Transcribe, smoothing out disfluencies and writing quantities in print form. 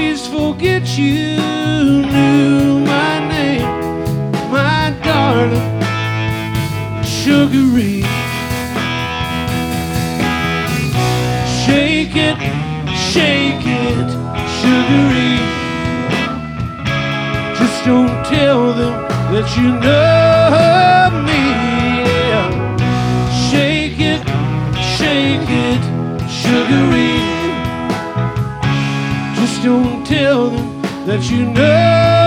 please forget you knew my name, my darling Sugaree. Shake it, Sugaree. Just don't tell them that you know me. Yeah. Shake it, Sugaree. Just don't tell them that you know